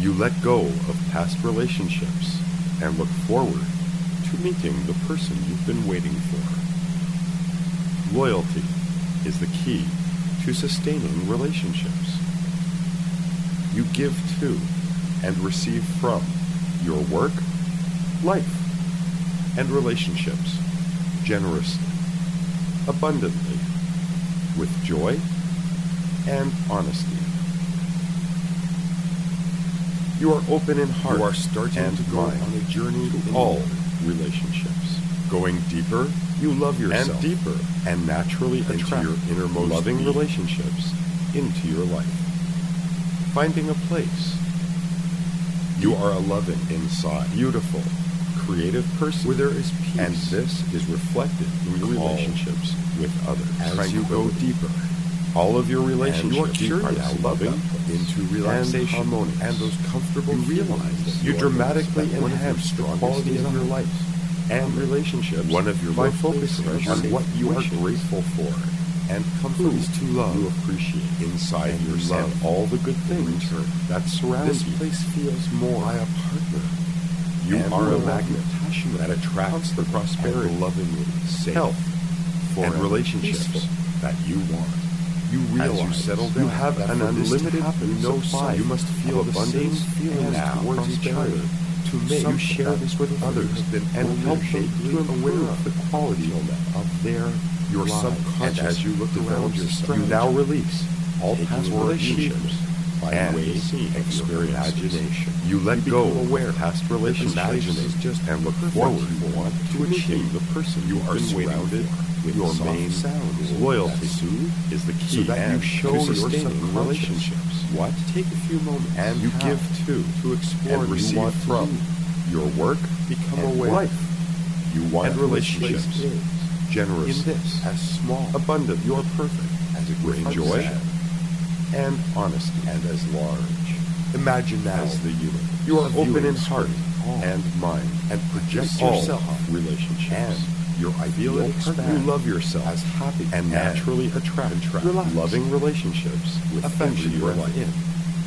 You let go of past relationships and look forward to meeting the person you've been waiting for. Loyalty is the key to sustaining relationships. You give to and receive from your work, life, and relationships generously, abundantly, with joy and honesty. You are open in heart. You are starting to go mind on a journey to all relationships. Going deeper, you love yourself, and deeper, and naturally attract your innermost loving being. Relationships into your life. Finding a place. You are a loving, inside, beautiful, creative person where there is peace, and this is reflected in your relationships with others. As you go deeper, all of your relationships are now loving, into relaxation, and harmony, and those comfortable. You realize you dramatically enhance the quality of your life and relationships. One of your by focusing on what you are grateful for and comforts to love. You appreciate inside yourself all the good things that surround you. This place feels more like a partner. You are a magnet that attracts the prosperity, lovingly, safe, health, and relationships that you want. You realize as you settle down, you have an unlimited supply. You must feel abundance feelings towards each other. To make you share this with others and help them to improve the quality of their your subconscious. And as you look around yourself, you now release all past relationships and experience imagination. You let go of past relationships and look forward to achieve the person you are surrounded with. Your main sound. Loyalty is the key, so that you show your sustaining relationships. What? Take a few moments and you give to explore and receive from your work. Become aware. Life. You want and relationships generous in this as small, abundant. You are perfect as a great joy and honesty, and as large. Imagine that as the unit. You are open in heart and mind, and project yourself relationships. And your ideal partner. You love yourself as happy and naturally attract loving relationships with affection your life in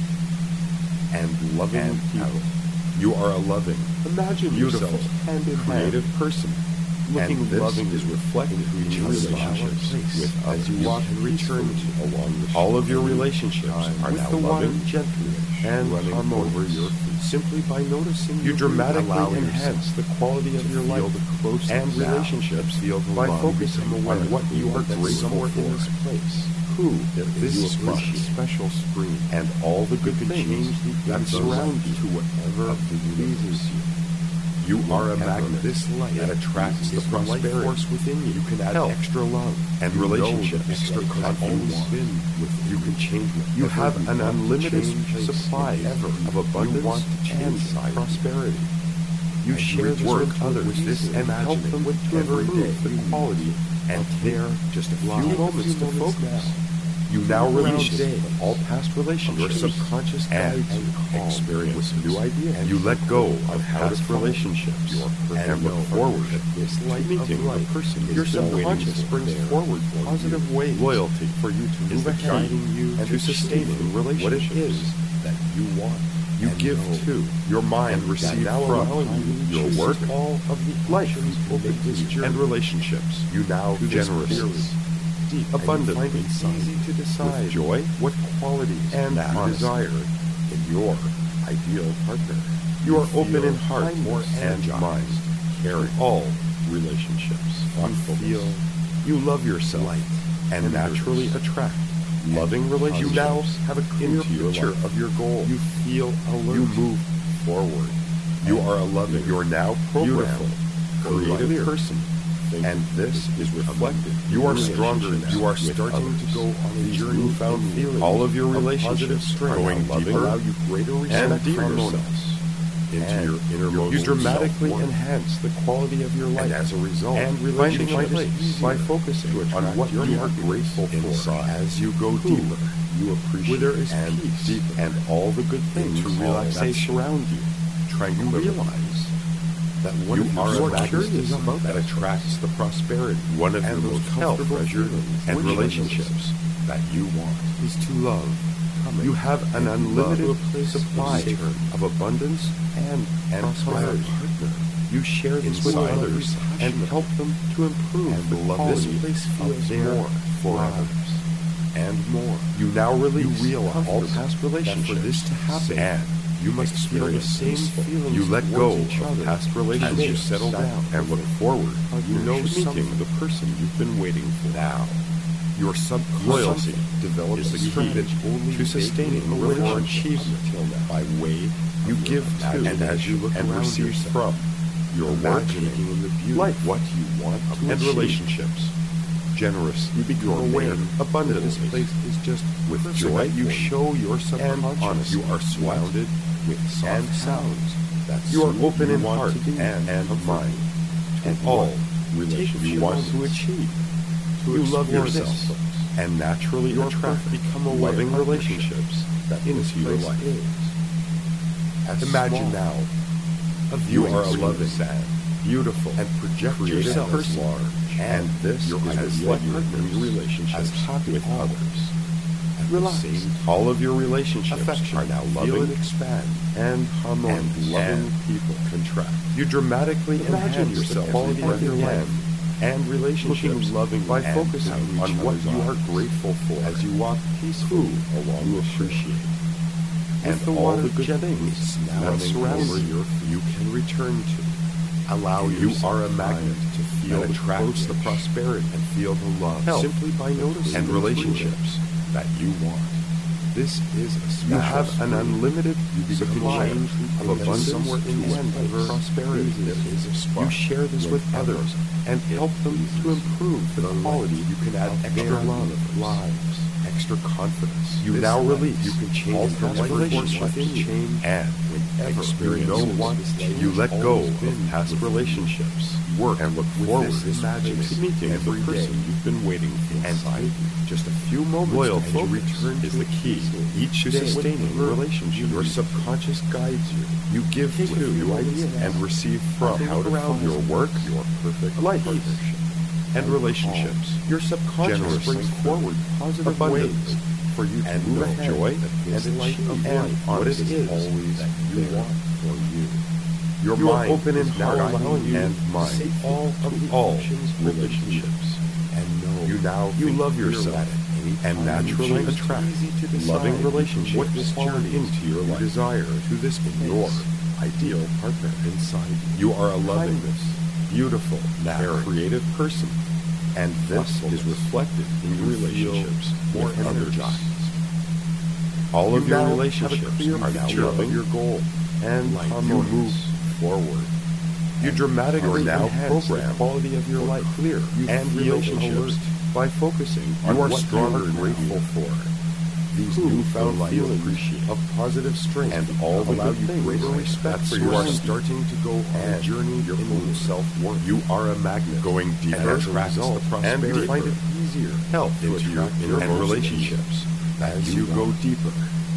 and loving people. You are a loving, imagine beautiful, and creative person. Looking and loving is reflected in your relationships with others. As you walk and return along the all of your relationships are now loving, gently, and running over your feet. Simply by noticing, you dramatically enhance the quality of your life and relationships by focusing on what you are grateful for in this place. Who this special spring and all the good things that surround you to whatever pleases you. You are a magnet that attracts the prosperity force within you. You can add extra love and relationships, extra confidence. You can change. You have an unlimited supply of abundance and prosperity. You share this with others and help them to improve the quality and care. Just a few moments to focus. You now release all past relationships, your subconscious and experience new ideas. And you let go of past relationships and look forward to meeting the person your subconscious brings forward positive ways, loyalty for you to move ahead, guiding you and to sustaining relationships. What it is that you want. You give to your mind, receive from your work, all of the life, and relationships. You now generously. Deep, abundantly, easy to decide with joy what qualities and desire in your ideal partner. You are open in heart and mind, caring all relationships. You love yourself and naturally attract loving relationships. You now have a clear picture of your goal. You feel alert. You move forward. You are a loving. You are now programmed, creative person. And this is reflected. You are stronger. You are starting to go on a journey newfound feeling. All of your relationships going deeper, allow you greater and deeper into your innermost. You dramatically enhance the quality of your life, and as a result, and finding a place by focusing on what you are grateful for. As you go deeper, you appreciate where there is peace and all the good things that surround you. Tranquility. That one you are curious about that attracts the prosperity. One of your most health, pleasure, and relationships that you want is to love You have an unlimited supply of abundance and prosperity. You share this with others and help them to improve the quality of their lives and more. You now release all past relationships. For this to happen, and you must feel the same feelings. You let go of past relationships. As you settle down and look forward, you know meeting the person you've been waiting for. Now, your loyalty develops the key to sustaining your achievement by way you give to and as you look and receive from your imagining in the beauty what you want to and relationships. Generous, you become aware abundantly. This place is just with joy. You show your subconscious. You are surrounded with soft sounds. You are open in heart and mind to all relationships you want to achieve. You love yourself and naturally attract loving relationships into your life. Imagine now you are a loving, beautiful, and project yourself as large, and this is what your relationships with others. Relax. All of your relationships are now loving, expand, and harmonious, and loving people contract. You dramatically enhance the quality of your life and relationships by focusing on what you are grateful for as you walk peacefully along. You appreciate and all the good things that surround you can return to. Allow you are a magnet to feel the prosperity and feel the love simply by noticing and relationships that you want. This is a special. You have an unlimited supply of abundance and prosperity. You share this with others and help them to improve the quality. You can add extra love, lives, extra confidence. You now release. You can change all past relationships and whenever you want, you let go of past relationships. Work and look forward to meeting the person you've been waiting for. And just a few moments loyal return is the key. Each sustaining relationship, your subconscious guides you. You give to new ideas and receive from how to find your work, your perfect life partnership, and relationships. Your subconscious brings forward positive ways for you to move joy and light of life on what it is always that you want for you. Your mind open in heart and mind to all relationships, and know you love yourself and naturally attract loving relationships. What this journey into your life desire to this your ideal partner inside you. You are a loving, beautiful, creative person, and this is reflected in your relationships more energized. All of your relationships are now loving your goal, and you move forward. You dramatically now program the quality of your life clear and relationships by focusing on what you are grateful for. These newfound feelings of positive strength and all the good things greater respect for you are starting to go on a journey your own self-worth. You are a magnet going deeper and attracts the prosperity and find it easier help into your inner relationships as you go deeper.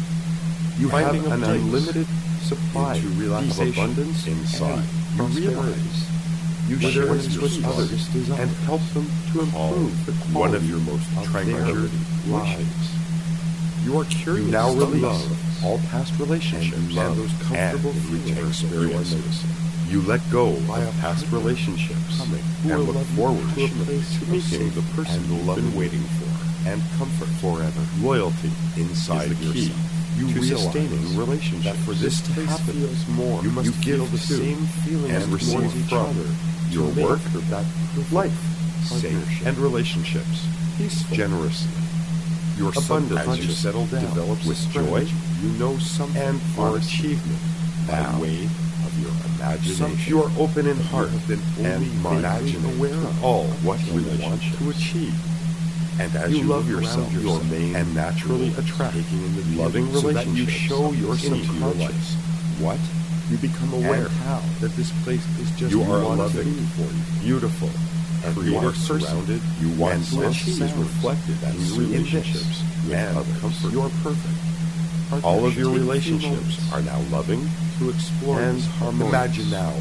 You have an unlimited supply of abundance inside. You realize you share this with others and help them to improve the quality one of your most treasured lives. You are curious you now release all past relationships and those comfortable experiences. You let go of past relationships and look forward to meeting the person you've been waiting for and comfort forever. Loyalty inside the key. You sustaining relationships. That for this to happen, more. You must give the same feeling and receive from your work, that life, safe, and relationships, peaceful, generously. Your abundance as you settle down develops with joy. You know something and for achievement by way of your imagination. You are open in heart and mind, aware of all what you want to achieve. And as you love yourself, your main and naturally attract loving relationships, so that you show your subconscious what you become aware how that this place is just you are loving, beautiful, and creative surrounded. You want to achieve is reflected in relationships and comfort. You are perfect. All of your relationships are now loving to explore and harmonious. Imagine now.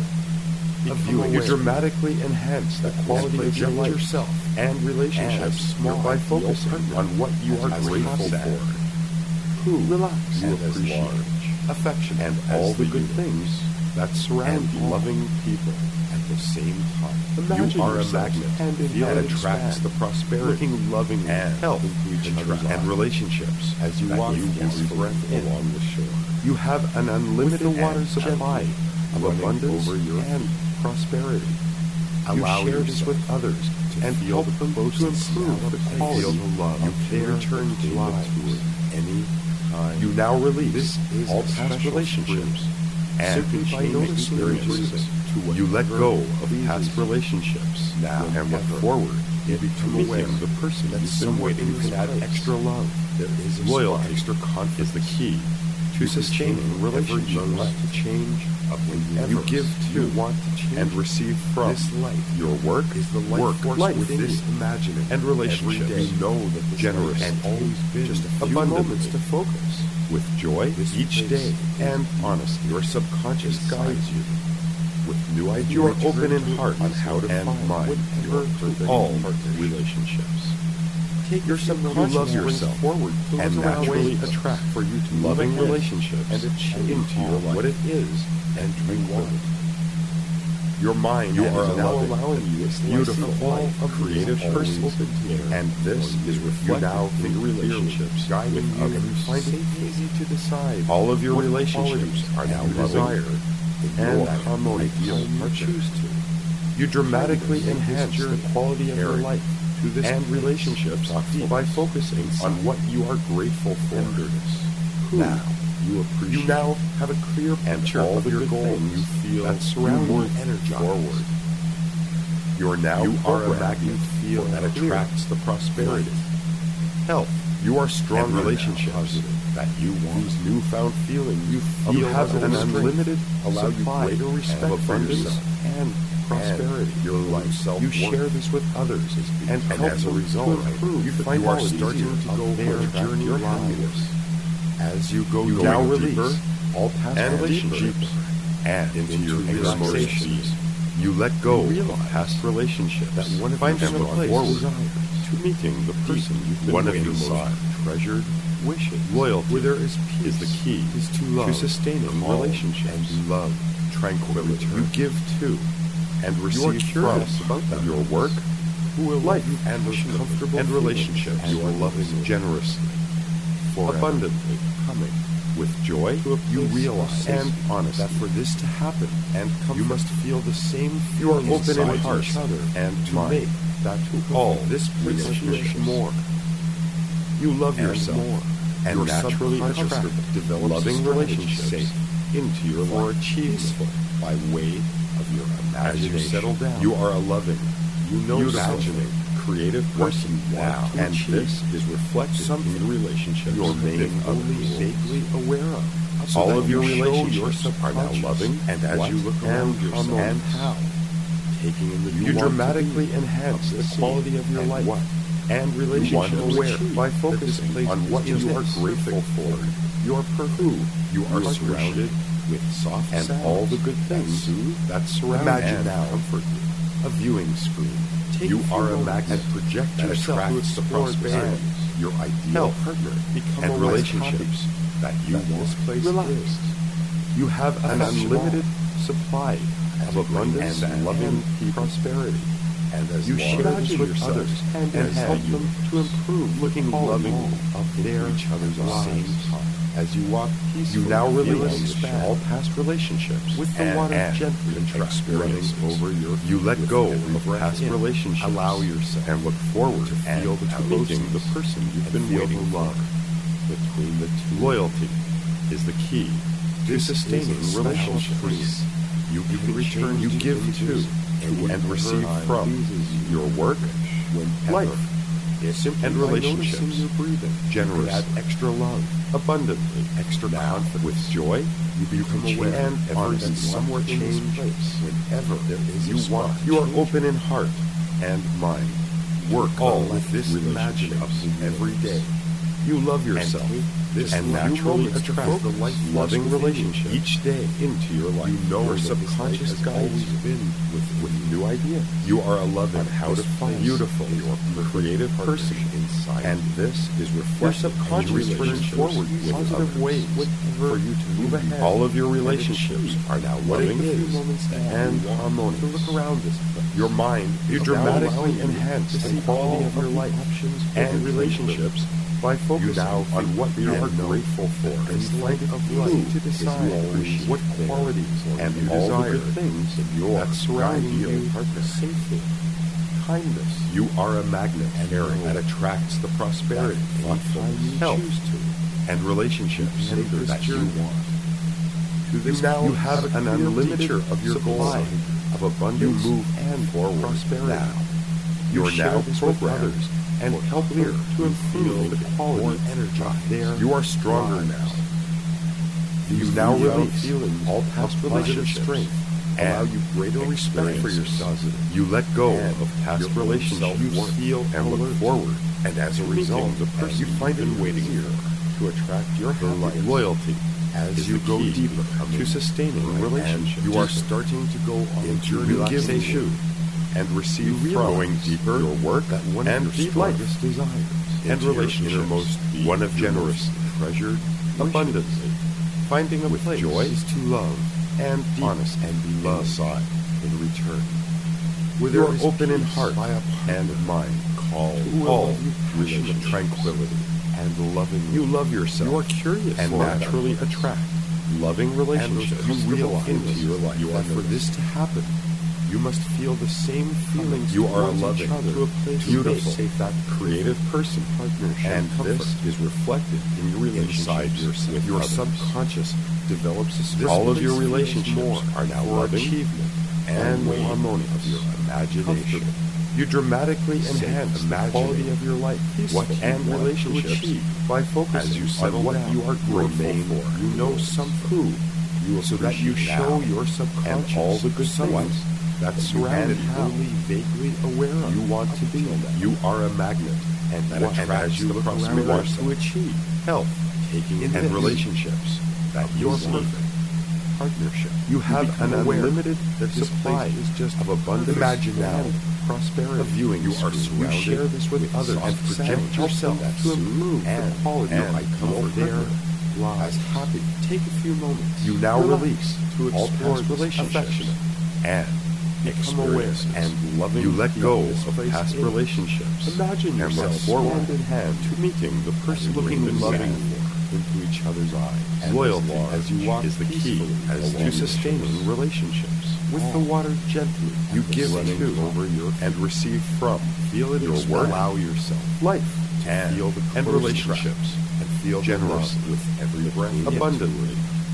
You dramatically enhance the quality of your life yourself and relationships by focusing on what you are grateful for. who relax, you and as appreciate, large, affectionate, and all as the the good universe, things that surround and you. loving people at the same time. Imagine You are a yourselves magnet hand in that hand attracts expand, the prosperity looking loving and health into each other's and eyes relationships as you that walk you peacefully breath in. along the shore. You have an unlimited With the water supply of running abundance over your and feet. prosperity. Allow You share this yourself with others to and feel help the them to closeness improve and the feel quality the love of their return to lives. any time. You now release This is all a past special relationships, and Simply by noticing experiences, to you let whatever go of pleases past you. relationships Now and look whenever forward you to become meeting aware the person that you've been somewhere waiting you can for. add extra love. There is a Loyalty spark, extra confidence is the key to sustaining relationships. to change You whenever give to you want to change and receive from. this life. Your work Is the life work force life within this you. imagining and relationships. Every day, you know that this generous life has always been just a few abundantly moments to focus with joy This each place day and honesty. Your subconscious guides you with new ideas. you You are are open in to heart on how to and find mind your perfect all partnership. relationships. Take Your subconscious love brings yourself forward and naturally attract for you to loving move ahead relationships and achieve into your life. what it is and you want. Your mind You is are now loving allowing you this a beautiful, life of creative always person, open to you. and this is reflected now in your relationships guiding with you others. to find it easy to decide All of your what relationships qualities are now you loving desire and your harmonious. ideal partner. Choose to. You dramatically Kindness in enhance his the journey, quality of your caring life to this and place, relationships thoughtfulness, by focusing on what you are grateful for. tenderness. Who Now you appreciate. you now have a clear and picture all of the your good goals things you feel that surround you you more energized. forward. You are now You are a programmed magnet feel that clear, attracts the prosperity, health. You are strong and relationships positive that you want. These newfound feelings You you feel have as an a strength, unlimited allow you supply greater respect of for abundance yourself and prosperity. and your life self-worth. You share this with others and And help as a them result, to improve. you the find quality you are starting to go of their on journey your of happiness. happiness. As you go You going now deeper, release all past and relationships deeper and into your relaxation. relaxations. You let go You of realize past relationships that one of finding your a place forward to meeting the person you've been one of waiting your for. most treasured wishes, Loyalty where there is peace, is the key is to love, to sustaining calm, relationships and love, tranquility. You give to and You are receive curious from about that your work, who will life, love you and those comfortable comfortable and feelings relationships and you are loving listening. generously, Forever. abundantly, coming with joy. to a You place realize of and safety honesty that for this to happen and you comfort. must feel the same You are feelings open in inside heart each other and to mind make that to all this place relationships. flourish more You love and yourself more, and your naturally subconscious attract develops loving a strategy relationships safe into your for life. achievement by way of your As you imagination. settle down, You are a loving, beautiful, imagining, creative what person you want now, to and achieve. this is reflected Something in your relationships you're with being only others. vaguely aware of. So All that of your you show relationships are now subconscious loving, and as what you look and around yourself harmonious. and how, taking in the You want to dramatically be enhance of the scene quality of your and life what and you want relationships to achieve by that this focusing place on is what you just are grateful for. Your who you are Your surrounded with soft and sounds all the good that things soothe, that surround imagine and now comfort you. A viewing screen. Take You a few are a moments magnet and project that yourself to attracts the explore prosperity, desires, your ideal health, partner, become and a life relationships copy that you that want. this place Relax. is. You have an Affection. unlimited supply of abundance and loving prosperity. And as You long share as this you with yourself others and as help you them to improve, looking quality lovingly of their each other's lives. same time. As you walk You peacefully, now feeling release expand all past relationships with the and water gently experiences running over your You let with go every of breath past in. relationships. Allow yourself and look forward to and feel the to meeting the closeness person you've and been feel waiting the for. love between the two. Loyalty is the key to This sustaining is a special relationships. place. You can can return, change you give into to, whatever and receive time from pleases you. your work, Whenever. life, Simply and by relationships. noticing your breathing, Generously. you add extra love, abundantly, extra now, confidence. with joy, You become change aware and that honesty. somewhere in this Change place, whenever there is you a spark, want. You are change open in heart and mind. Work all all with this relationships imagining every day. you love yourself and naturally attract loving relationships each day into your life. You know your that subconscious this life has guides always you been with new ideas. You are a loving, how to find beautiful, creative person inside. and this is reflected in your relationships forward with positive others. ways for you to move ahead. All of your relationships are now loving and harmonious. To look around this place. Your mind You is dramatically allowing you enhance to the see quality all of your the life options and and relationships by focusing now on think what you are and know grateful for. and Instead think of of life you to is decide always what there qualities for and you all the desire good things that surround you safety. Kindness. You are a magnet that attracts the prosperity, thoughtfulness, health, and relationships that you want. You have an unlimited of your supply of abundance and forward prosperity. Now, you're now programmed and help them to improve the quality of their. You are stronger now. You now release all past relationships allow you greater respect for yourself. You let go of past relationships you feel and look forward, and as a result, the person you find it waiting to attract your happiness. Loyalty as you go deeper to sustaining relationships. You are starting to go on into relaxation and receive from going deeper your work and deep life desires and relationships. One of generous, treasured, abundantly, finding a place joy is to love and honest and be loved inside in return. With your open in heart and mind, call relation tranquility and loving. You love yourself. You are curious and naturally attract loving relationships you realize into your life. You are for this to happen. You must feel the same feelings. You are a loving, to a place beautiful, that creative person, partnership, and this is reflected in your relationship with your subconscious. Develops a all of your relationships are now loving achievement and harmonious of your imagination. You dramatically enhance the quality of your life, and relationships by focusing on what you are grateful for. You know something you will so that you show your subconscious and all the good things that surround you only vaguely aware of. You want to be. You are a magnet, and that attracts the prosperity to achieve health, taking and relationships that you're perfect. Partnership. You have an unlimited supply is just of abundance. Imagine now prosperity. Viewing you are surrounded. You share this with others and project yourself to improve the quality of their lives. Happy. Take a few moments. You now release to explore relationships and become aware and loving. You let go of past relationships. Imagine yourself forward hand in hand to meeting the person looking loving into each other's eyes. And loyalty as you walk is the key as to sustaining relationships. With the water gently, you give to over your and receive from. Feel it your work. Allow yourself life and feel the and relationships and feel generous with every breath abundantly.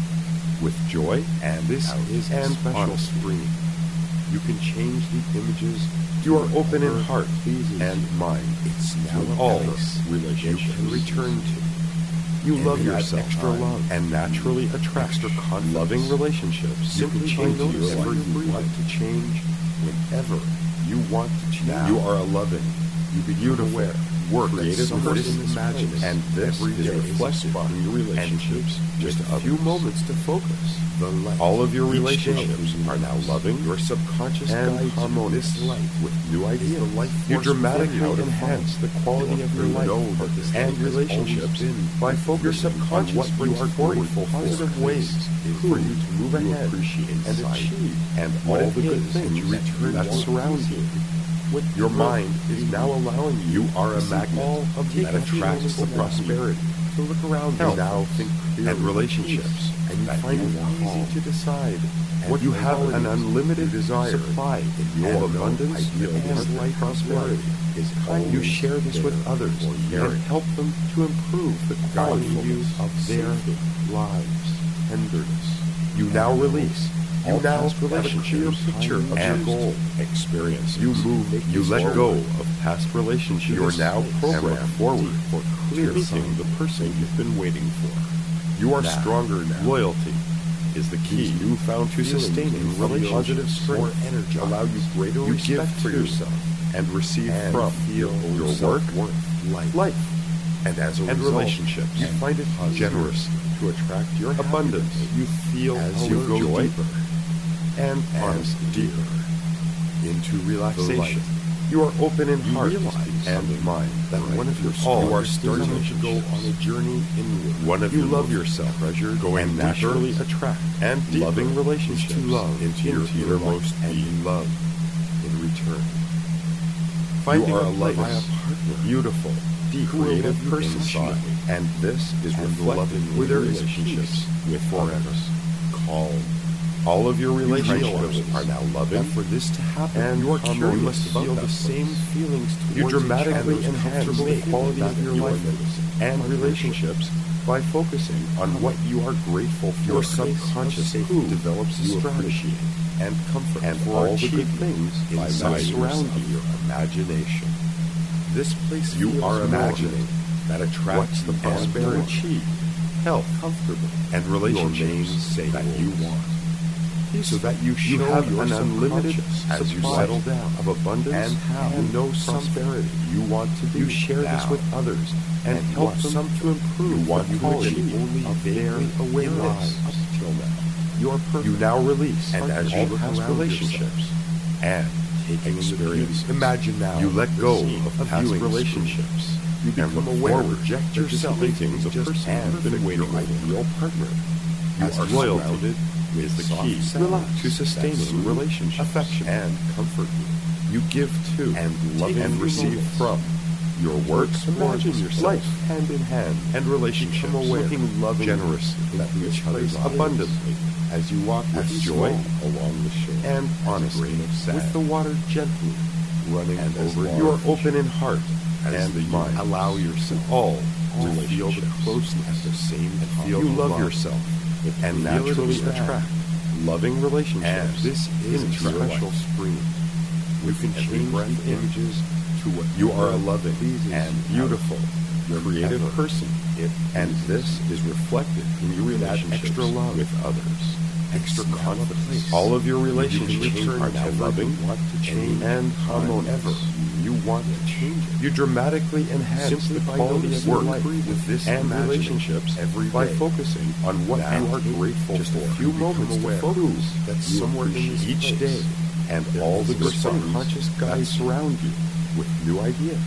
With joy and this is and special spring. You can change the images. You are open in heart and mind. It's now all relationships you can return to. You love yourself extra love and naturally attract loving relationships. Simply change whatever you want to change whenever you want to change. You are a loving, you be aware, work, creative person, imagine, and this is reflected in your relationships. Just a few moments to focus. All of your relationships are now loving. Your subconscious and harmonious life with new ideas. You dramatically enhance the quality of your life and relationships by focusing your subconscious on what you are grateful for. Positive ways for you to move ahead and achieve and all the good things that surround you. Your mind is now allowing you are a magnet that attracts the prosperity. To look around you now, think clearly and relationships, and you find it easy to decide what you have an unlimited desire supply in your abundance and life prosperity. You share this with others and help them to improve the quality of their lives. Tenderness. You now release. You now have a clear picture of your goal, experience. You move, you let go of past relationships. You are now programmed forward for clear meeting the person you've been waiting for. You are stronger now. Loyalty is the key newfound to sustaining positive strength. Energy allow you greater respect for yourself and receive from your work, life. And as a result, relationships, you find it generous to attract your abundance. You feel as you go deeper and honesty deeper into relaxation. You are open in heart and mind. That one of your you are starting to go on a journey inward. One of you love yourself, treasure, going and naturally attract and loving relationships to love into your innermost being. Love in return. Finding a partner, beautiful, deep, creative person, and this is reflected with their relationships with others. Calm. All of your relationships are now loving. For this to happen, and you are curious to feel the same feelings towards you dramatically enhance the quality of your life and relationships by focusing on what you are grateful for. Your subconscious develops a strategy and comfort and all the good things inside surround your imagination. This place you are imagining that attracts the prosperity, health, comfortable, and relationships that you want. So that you have an unlimited as you settle down of abundance and how you know prosperity you want to be. You share this with others and help them to improve. You want to achieve only their awareness up till now. You now release and as you look around relationships and taking experience. Imagine now you let go of past relationships. You become aware. Reject yourself. Things a person has been waiting for a real partner. You are loyalty is the key to sustaining relationships, affection, and comfort. You give to and love and receive from your works. Imagine yourself hand in hand and relationships, looking loving, generous at each other's abundantly as you walk with joy along the shore and honesty with the water gently running and over you. You are open in heart and mind. Allow yourself all to feel the closeness at the same time. You love yourself and naturally attract loving relationships. And this is a special spring. You can change the images to what you are a loving and beautiful, creative person. And this is reflected in your relationship extra love with others. Extra confidence. All of your relationships are now loving, want to change and harmonious. You want to change it. You dramatically enhance the quality of your life with this and relationships by focusing on what you are grateful for. A few moments to focus that somewhere in each day and all the good subconscious guides surround you with new ideas.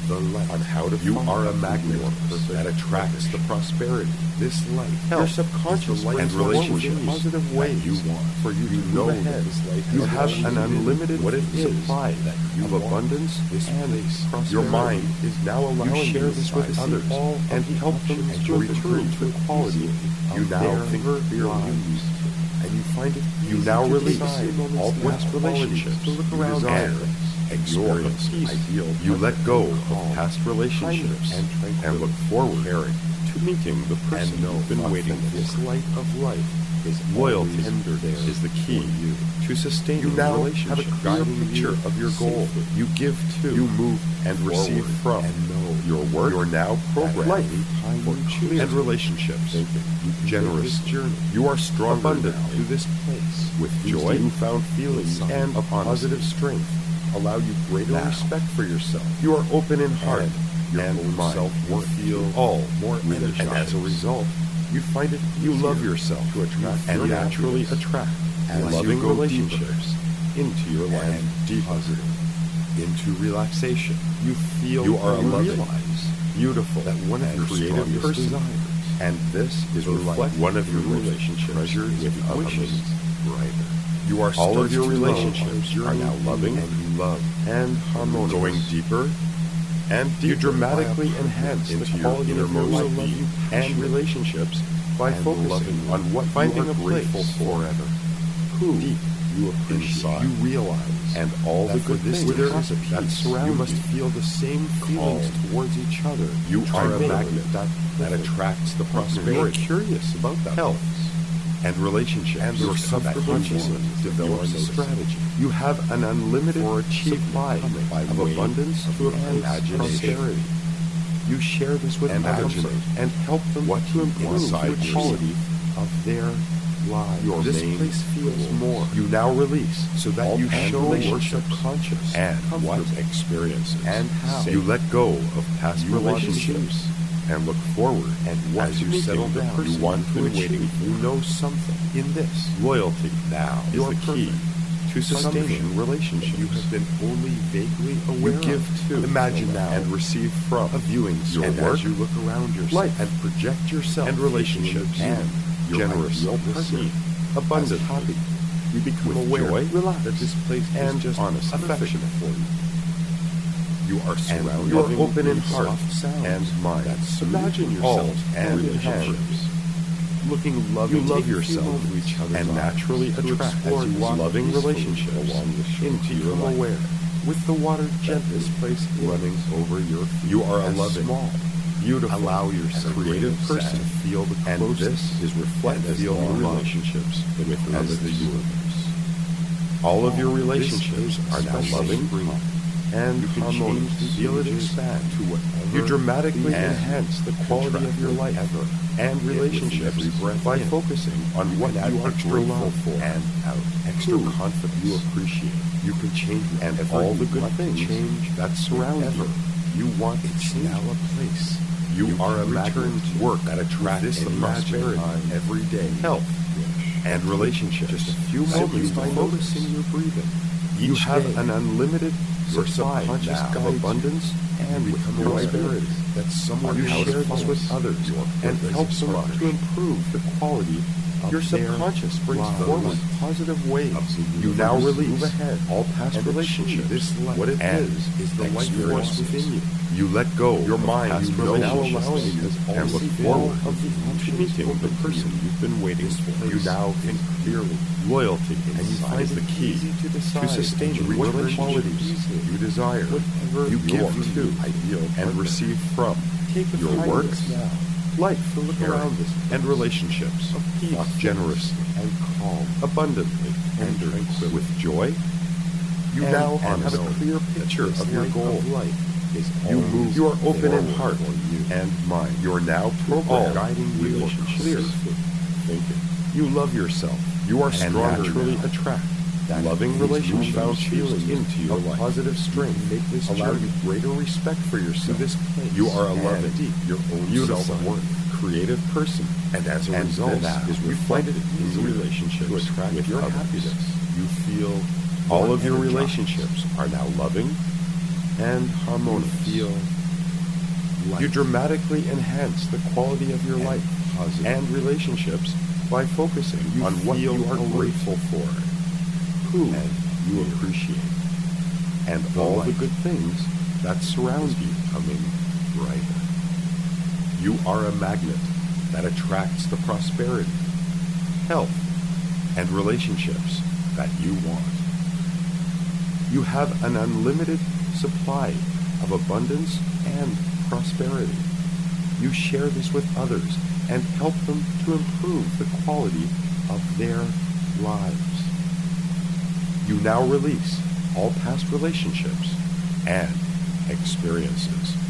On how to you are a magnet that attracts the prosperity, this life, health, your subconscious and relationship positive ways you want for you to know that this life you have an unlimited supply of abundance and prosperity. Your mind is now allowing you to share this with others and help them to return to the quality you now think fear used. And you find it you now release all past relationships to look around and your ideal. You let go of past relationships and look forward to meeting the person you've been waiting for. This light of life is loyalty is the key to sustain you now have a clear picture of your goal. You give to, you move and receive from, and know your work. You are now programmed for and relationships. Generous journey. You are strong abundant to this place with joy, newfound feelings, and a positive strength. Allow you greater respect for yourself. You are open in heart and mind. Self-worth feel all more energized. And as a result, you find it you love yourself to attract and naturally attract loving relationships into your life and deposit into relaxation. You feel you are loving, beautiful, that one of your creative persons. And this is reflect one of your relationship treasures with others brighter. You are all of your relationships are now loving and you love and harmonious. Going deeper and deeper. You dramatically enhance the quality of your life and relationships by focusing on what finding a grateful forever. Who deep you appreciate, you realize, and all the good things that surround you. You must feel the same feelings towards each other. You are a magnet that attracts the prosperity. You are curious about that health and relationship, and your subconscious develops a strategy. You have an unlimited supply of abundance and prosperity. You share this with others and help them to improve the quality of their lives. Your this place feels more. You now release so that you show your subconscious and what experiences and how you let go of past relationships and look forward. And as you settle down, you want to achieve. You know something In this, loyalty now is Your the key to sustaining something relationships. you have been only vaguely aware You give of. to, Imagine now and receive from a viewing your and work, as you look around yourself life, and project yourself and relationships, and your generously ideal partner receive, abundantly. as happy. You become With aware joy, relax, that this place and is just honest affectionate affection. for you. You are surrounded. you are open in with heart soft sounds and mind. that Imagine soothe all yourselves hand in hand, relationships. looking loving. You love Take a few yourself moments to each other's and eyes naturally to attract explore as you these walk loving peacefully relationships along the shore. into your Become life. aware with the water gently This place running over your feet. You are a as loving, small. beautiful, Allow yourself creative person to feel the and closeness this is reflected and feel in the love relationships with as others. the universe. All of your This relationships is are now especially loving free. and You can harmonious. change the Feel it images expand to whatever You dramatically the end enhance the quality of your life ever and relationships every breath by in. focusing on You what can add you are extra grateful love for and out, extra who confidence you appreciate. You can change and whatever all you the good want to things change that surround whatever you. You want to It's change now it. a place. You are a can magnet return to to work that attracts this the imagined prosperity, time every day. health, and relationships. Just a few Simply moments by by noticing noticing your breathing. You Each have day, an unlimited your supply subconscious now of guides you, abundance and you with become prosperity. aware that someone You else share this follows with others your and purpose help is them flourish. to improve the quality of your their subconscious brings lives. forward positive waves. Of the You now universe, release move ahead all past and achieve relationships. this life. What it And is the life you want experiences. within you. You let go Your of mind, past you know, now relationships allowing you and look see forward all of the to options meeting the open to person you. you've been waiting This for. place You now think clearly. loyalty And you find is the it key easy to decide to sustaining what relationships relationships you desire. Whatever You give your to ideal and partner. receive from Take a your few works, minutes now life, to look caring, around this and place. relationships Of peace, generously, and calm, abundantly, and tranquility. with joy. You And now have a know clear that picture your of your goal. life. Is You always move. You are open in forward heart for you. and mind. You are now All programmed guiding you for relationships. clear thinking. You love yourself. You are And stronger naturally now. attract that loving these relationships newfound feelings into your of life. positive strength. Make this Allow journey you greater respect for to yourself. this place. You are a and loving, deep your own beautiful, self-worth. creative person, And as a and result, this is you find it reflected in easier your relationships to attract with your others. happiness. You feel All more of your energized. relationships are now loving and harmonious. You feel light. You dramatically enhance the quality of your And life positive. and relationships by focusing You on what feel you are alert. grateful for, who And you fear. appreciate, and The all the light good things that surround is you. becoming brighter. You are a magnet that attracts the prosperity, health, and relationships that you want. You have an unlimited supply of abundance and prosperity. You share this with others and help them to improve the quality of their lives. You now release all past relationships and experiences.